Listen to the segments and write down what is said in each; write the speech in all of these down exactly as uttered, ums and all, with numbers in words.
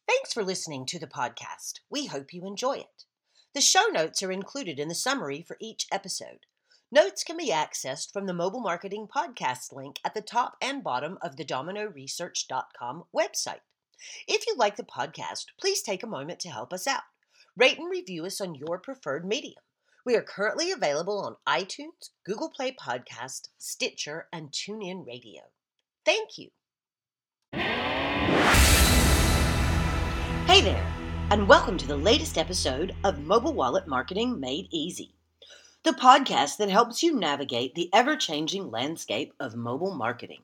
Thanks for listening to the podcast. We hope you enjoy it. The show notes are included in the summary for each episode. Notes can be accessed from the Mobile Marketing Podcast link at the top and bottom of the domino research dot com website. If you like the podcast, please take a moment to help us out. Rate and review us on your preferred medium. We are currently available on iTunes, Google Play Podcast, Stitcher, and TuneIn Radio. Thank you. Hey there, and welcome to the latest episode of Mobile Wallet Marketing Made Easy, the podcast that helps you navigate the ever-changing landscape of mobile marketing.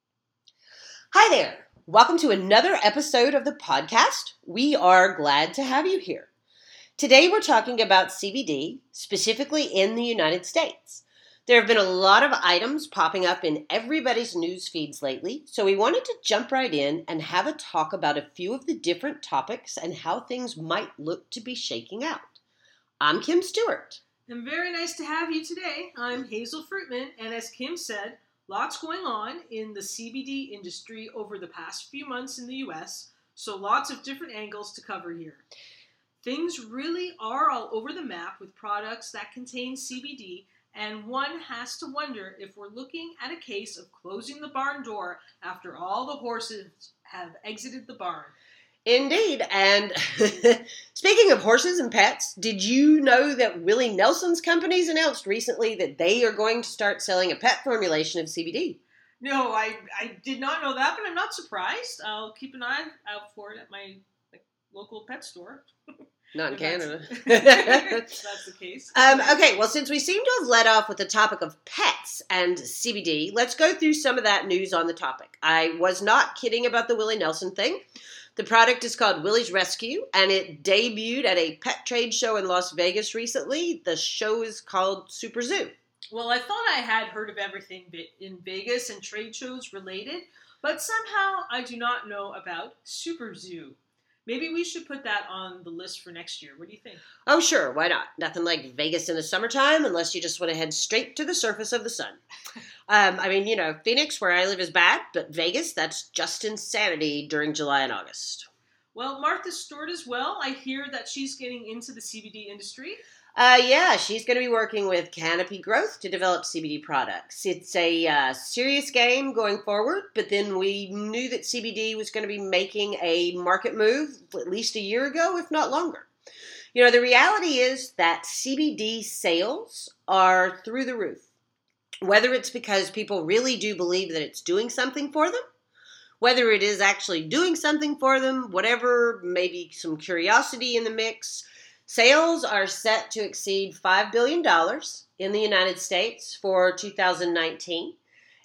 Hi there, welcome to another episode of the podcast. We are glad to have you here. Today we're talking about C B D, specifically in the United States. There have been a lot of items popping up in everybody's news feeds lately, so we wanted to jump right in and have a talk about a few of the different topics and how things might look to be shaking out. I'm Kim Stewart. And very nice to have you today. I'm Hazel Fruitman, and as Kim said, lots going on in the C B D industry over the past few months in the U S, so lots of different angles to cover here. Things really are all over the map with products that contain C B D, and one has to wonder if we're looking at a case of closing the barn door after all the horses have exited the barn. Indeed, and speaking of horses and pets, did you know that Willie Nelson's companies announced recently that they are going to start selling a pet formulation of C B D? No, I, I did not know that, but I'm not surprised. I'll keep an eye out for it at my like, local pet store. Not in Canada. That's, that's the case. Um, okay, well, since we seem to have led off with the topic of pets and C B D, let's go through some of that news on the topic. I was not kidding about the Willie Nelson thing. The product is called Willie's Rescue, and it debuted at a pet trade show in Las Vegas recently. The show is called Super Zoo. Well, I thought I had heard of everything in Vegas and trade shows related, but somehow I do not know about Super Zoo. Maybe we should put that on the list for next year. What do you think? Oh, sure. Why not? Nothing like Vegas in the summertime unless you just want to head straight to the surface of the sun. um, I mean, you know, Phoenix, where I live, is bad, but Vegas, that's just insanity during July and August. Well, Martha Stewart as well. I hear that she's getting into the C B D industry. Uh, yeah, she's going to be working with Canopy Growth to develop C B D products. It's a uh, serious game going forward, but then we knew that C B D was going to be making a market move at least a year ago, if not longer. You know, the reality is that C B D sales are through the roof. Whether it's because people really do believe that it's doing something for them, whether it is actually doing something for them, whatever, maybe some curiosity in the mix, sales are set to exceed five billion dollars in the United States for two thousand nineteen,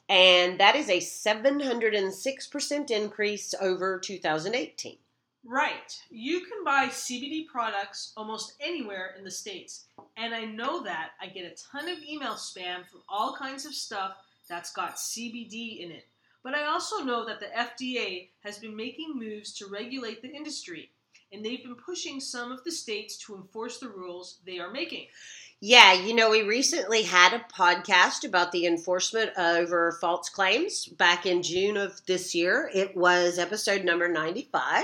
and that is a seven hundred six percent increase over two thousand eighteen. Right. You can buy C B D products almost anywhere in the States, and I know that. I get a ton of email spam from all kinds of stuff that's got C B D in it. But I also know that the F D A has been making moves to regulate the industry, and they've been pushing some of the states to enforce the rules they are making. Yeah, you know, we recently had a podcast about the enforcement over false claims back in June of this year. It was episode number ninety-five,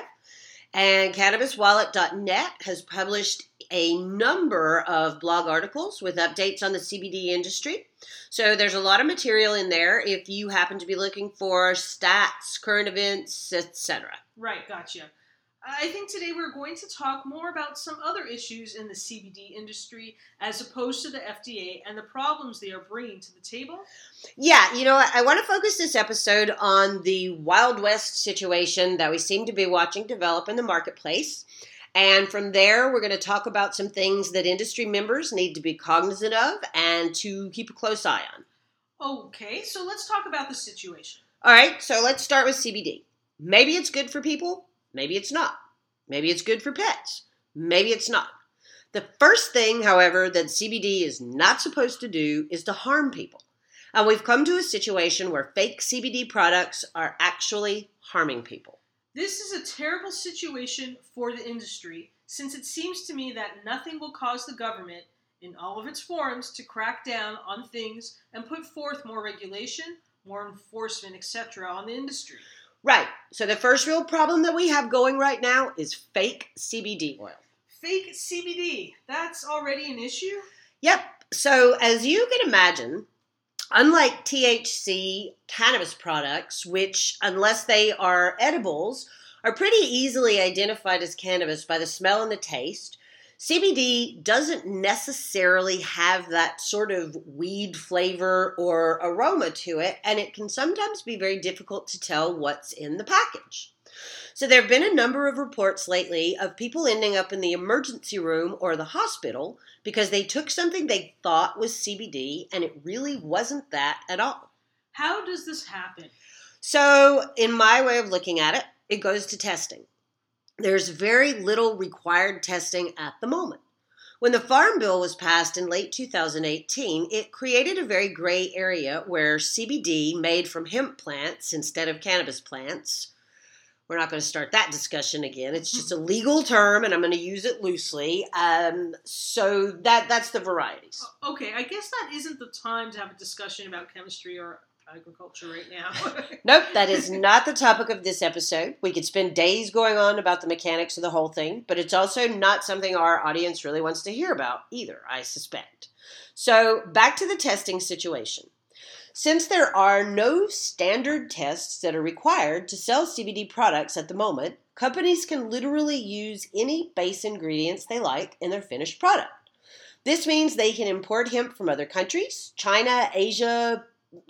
and Cannabis Wallet dot net has published a number of blog articles with updates on the C B D industry. So there's a lot of material in there if you happen to be looking for stats, current events, et cetera. Right, gotcha. I think today we're going to talk more about some other issues in the C B D industry as opposed to the F D A and the problems they are bringing to the table. Yeah, you know, I want to focus this episode on the Wild West situation that we seem to be watching develop in the marketplace. And from there, we're going to talk about some things that industry members need to be cognizant of and to keep a close eye on. Okay, so let's talk about the situation. All right, so let's start with C B D. Maybe it's good for people. Maybe it's not. Maybe it's good for pets. Maybe it's not. The first thing, however, that C B D is not supposed to do is to harm people. And we've come to a situation where fake C B D products are actually harming people. This is a terrible situation for the industry, since it seems to me that nothing will cause the government, in all of its forms, to crack down on things and put forth more regulation, more enforcement, et cetera on the industry. Right. So the first real problem that we have going right now is fake C B D oil. Fake C B D. That's already an issue? Yep. So as you can imagine, unlike T H C cannabis products, which unless they are edibles, are pretty easily identified as cannabis by the smell and the taste, C B D doesn't necessarily have that sort of weed flavor or aroma to it, and it can sometimes be very difficult to tell what's in the package. So there have been a number of reports lately of people ending up in the emergency room or the hospital because they took something they thought was C B D and it really wasn't that at all. How does this happen? So in my way of looking at it, it goes to testing. There's very little required testing at the moment. When the Farm Bill was passed in late two thousand eighteen, it created a very gray area where C B D made from hemp plants instead of cannabis plants. We're not going to start that discussion again. It's just a legal term, and I'm going to use it loosely. Um, so that that's the varieties. Okay, I guess that isn't the time to have a discussion about chemistry or agriculture right now. Nope, that is not the topic of this episode. We could spend days going on about the mechanics of the whole thing, but it's also not something our audience really wants to hear about either, I suspect. So back to the testing situation. Since there are no standard tests that are required to sell C B D products at the moment, companies can literally use any base ingredients they like in their finished product. This means they can import hemp from other countries, China, Asia,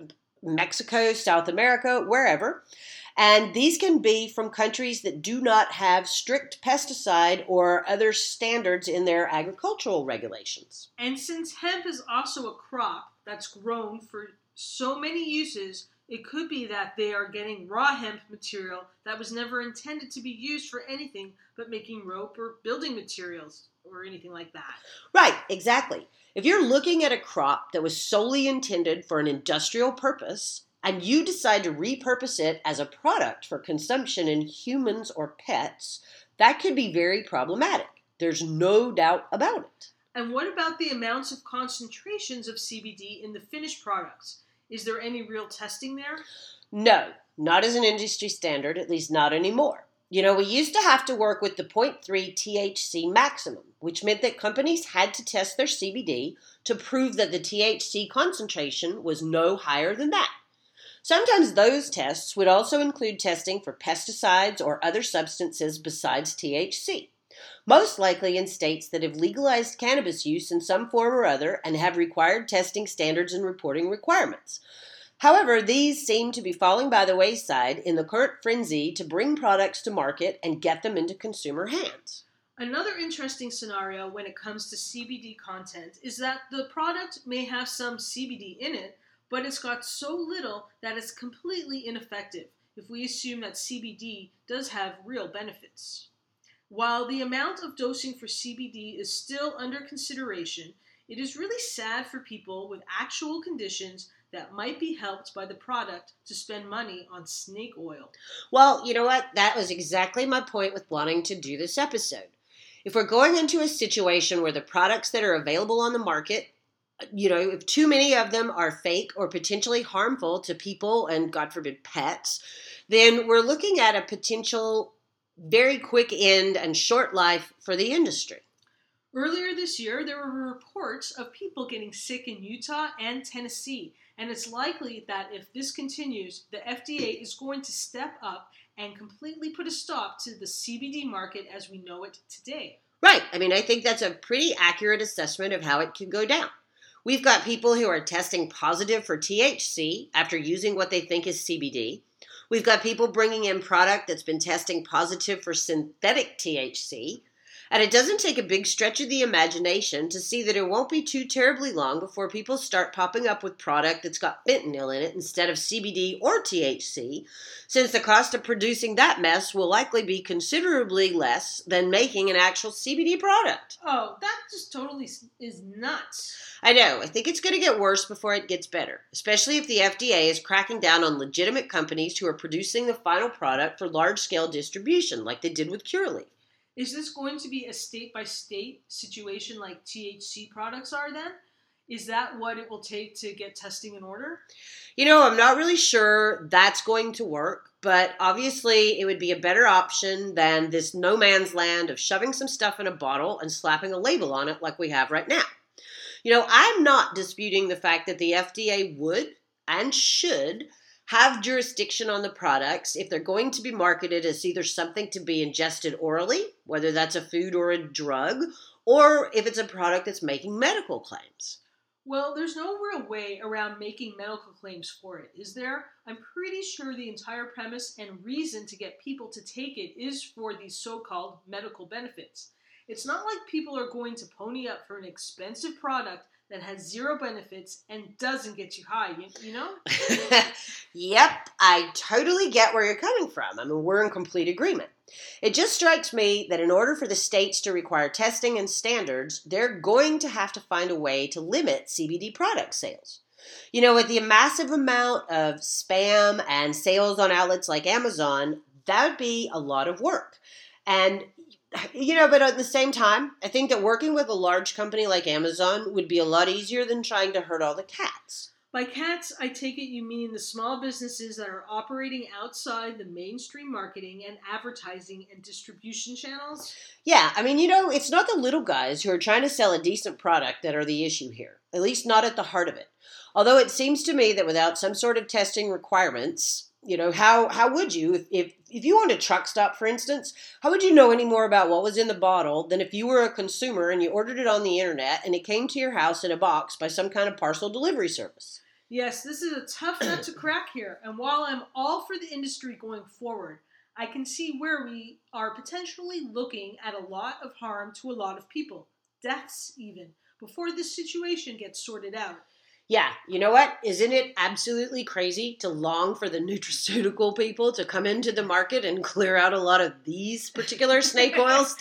Mexico, South America, wherever. And these can be from countries that do not have strict pesticide or other standards in their agricultural regulations. And since hemp is also a crop that's grown for so many uses, it could be that they are getting raw hemp material that was never intended to be used for anything but making rope or building materials or anything like that. Right, exactly. If you're looking at a crop that was solely intended for an industrial purpose, and you decide to repurpose it as a product for consumption in humans or pets, that could be very problematic. There's no doubt about it. And what about the amounts of concentrations of C B D in the finished products? Is there any real testing there? No, not as an industry standard, at least not anymore. You know, we used to have to work with the zero point three T H C maximum, which meant that companies had to test their C B D to prove that the T H C concentration was no higher than that. Sometimes those tests would also include testing for pesticides or other substances besides T H C. Most likely in states that have legalized cannabis use in some form or other and have required testing standards and reporting requirements. However, these seem to be falling by the wayside in the current frenzy to bring products to market and get them into consumer hands. Another interesting scenario when it comes to C B D content is that the product may have some C B D in it, but it's got so little that it's completely ineffective if we assume that C B D does have real benefits. While the amount of dosing for C B D is still under consideration, it is really sad for people with actual conditions that might be helped by the product to spend money on snake oil. Well, you know what? That was exactly my point with wanting to do this episode. If we're going into a situation where the products that are available on the market, you know, if too many of them are fake or potentially harmful to people and, God forbid, pets, then we're looking at a potential very quick end and short life for the industry. Earlier this year, there were reports of people getting sick in Utah and Tennessee, and it's likely that if this continues, the F D A is going to step up and completely put a stop to the C B D market as we know it today. Right. I mean, I think that's a pretty accurate assessment of how it could go down. We've got people who are testing positive for T H C after using what they think is C B D. We've got people bringing in product that's been testing positive for synthetic T H C. And it doesn't take a big stretch of the imagination to see that it won't be too terribly long before people start popping up with product that's got fentanyl in it instead of C B D or T H C, since the cost of producing that mess will likely be considerably less than making an actual C B D product. Oh, that just totally is nuts. I know. I think it's going to get worse before it gets better, especially if the F D A is cracking down on legitimate companies who are producing the final product for large-scale distribution, like they did with Curaleaf. Is this going to be a state-by-state situation like T H C products are then? Is that what it will take to get testing in order? You know, I'm not really sure that's going to work, but obviously it would be a better option than this no man's land of shoving some stuff in a bottle and slapping a label on it like we have right now. You know, I'm not disputing the fact that the F D A would and should have jurisdiction on the products if they're going to be marketed as either something to be ingested orally, whether that's a food or a drug, or if it's a product that's making medical claims. Well, there's no real way around making medical claims for it, is there? I'm pretty sure the entire premise and reason to get people to take it is for these so-called medical benefits. It's not like people are going to pony up for an expensive product that has zero benefits and doesn't get you high, you, you know? Yep, I totally get where you're coming from. I mean, we're in complete agreement. It just strikes me that in order for the states to require testing and standards, they're going to have to find a way to limit C B D product sales. You know, with the massive amount of spam and sales on outlets like Amazon, that would be a lot of work. And you know, but at the same time, I think that working with a large company like Amazon would be a lot easier than trying to hurt all the cats. By cats, I take it you mean the small businesses that are operating outside the mainstream marketing and advertising and distribution channels? Yeah, I mean, you know, it's not the little guys who are trying to sell a decent product that are the issue here, at least not at the heart of it. Although it seems to me that without some sort of testing requirements, you know, how, how would you, if, if if you owned a truck stop, for instance, how would you know any more about what was in the bottle than if you were a consumer and you ordered it on the internet and it came to your house in a box by some kind of parcel delivery service? Yes, this is a tough nut to crack here. And while I'm all for the industry going forward, I can see where we are potentially looking at a lot of harm to a lot of people, deaths even, before this situation gets sorted out. Yeah, you know what? Isn't it absolutely crazy to long for the nutraceutical people to come into the market and clear out a lot of these particular snake oils?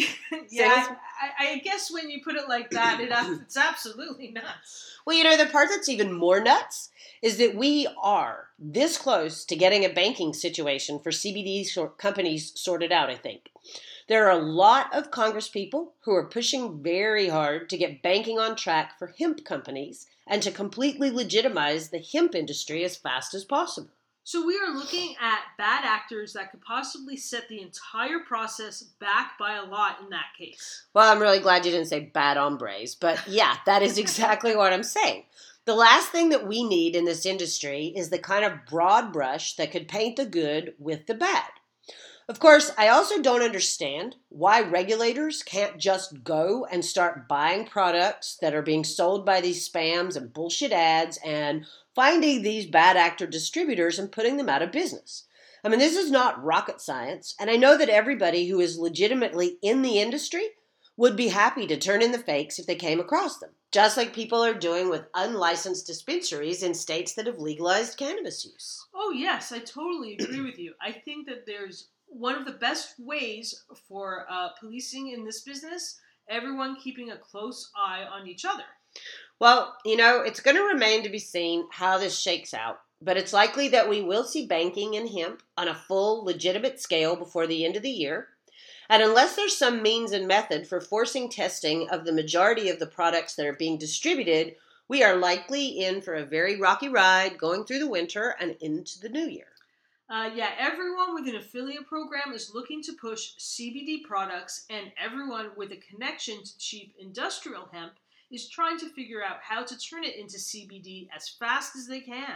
Yeah, I, I guess when you put it like that, it, it's absolutely nuts. Well, you know, the part that's even more nuts is that we are this close to getting a banking situation for C B D sort- companies sorted out, I think. There are a lot of Congress people who are pushing very hard to get banking on track for hemp companies and to completely legitimize the hemp industry as fast as possible. So we are looking at bad actors that could possibly set the entire process back by a lot in that case. Well, I'm really glad you didn't say bad hombres, but yeah, that is exactly what I'm saying. The last thing that we need in this industry is the kind of broad brush that could paint the good with the bad. Of course, I also don't understand why regulators can't just go and start buying products that are being sold by these spams and bullshit ads and finding these bad actor distributors and putting them out of business. I mean, this is not rocket science, and I know that everybody who is legitimately in the industry would be happy to turn in the fakes if they came across them, just like people are doing with unlicensed dispensaries in states that have legalized cannabis use. Oh, yes, I totally agree with you. I think that there's one of the best ways for uh, policing in this business, everyone keeping a close eye on each other. Well, you know, it's going to remain to be seen how this shakes out, but it's likely that we will see banking in hemp on a full, legitimate scale before the end of the year. And unless there's some means and method for forcing testing of the majority of the products that are being distributed, we are likely in for a very rocky ride going through the winter and into the new year. Uh, yeah, everyone with an affiliate program is looking to push C B D products, and everyone with a connection to cheap industrial hemp is trying to figure out how to turn it into C B D as fast as they can.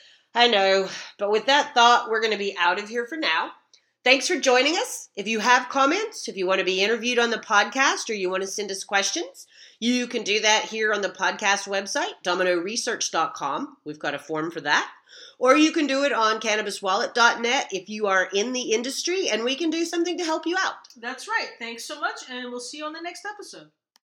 I know, but with that thought, we're going to be out of here for now. Thanks for joining us. If you have comments, if you want to be interviewed on the podcast, or you want to send us questions, you can do that here on the podcast website, domino research dot com. We've got a form for that. Or you can do it on cannabis wallet dot net if you are in the industry, and we can do something to help you out. That's right. Thanks so much, and we'll see you on the next episode.